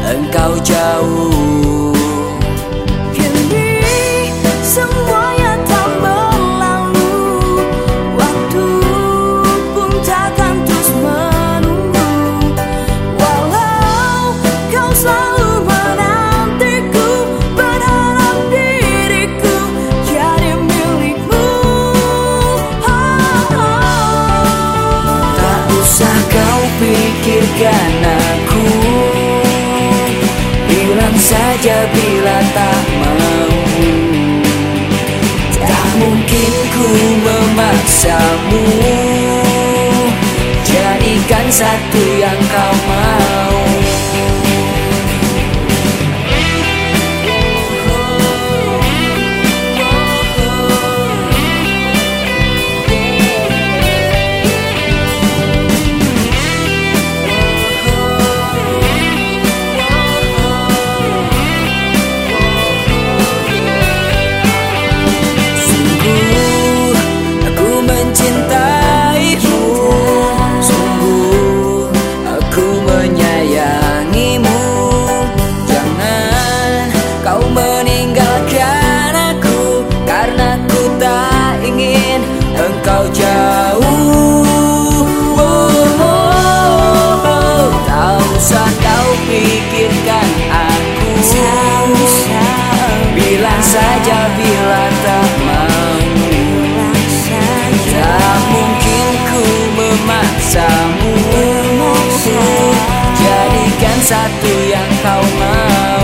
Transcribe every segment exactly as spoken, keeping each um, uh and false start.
engkau jauh. Kini semuanya tak berlalu, waktu pun takkan terus menunggu. Walau kau selalu menantiku, berharap diriku jadi milikmu. Oh, oh. Tak usah kau pikirkan aku, bilang saja bila tak mau. Tak mungkin ku memaksamu, jadikan satu yang kau mau. Engkau jauh, oh, oh, oh. Tak usah kau pikirkan aku, bilang saja bila tak mau. Tak mungkin ku memaksamu, jadikan satu yang kau mau.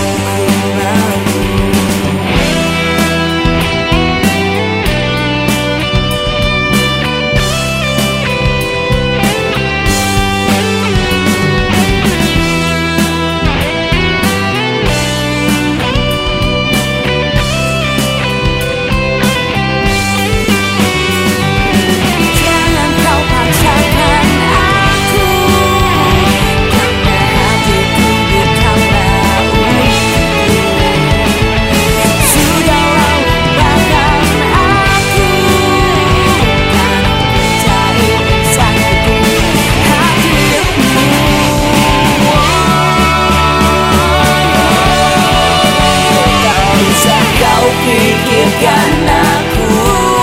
Pikirkan aku,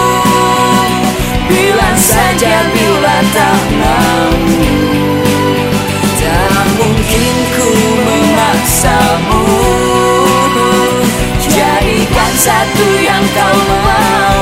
bilang saja bila tak mau. Tak mungkin ku memaksamu, jadikan satu yang kau mau.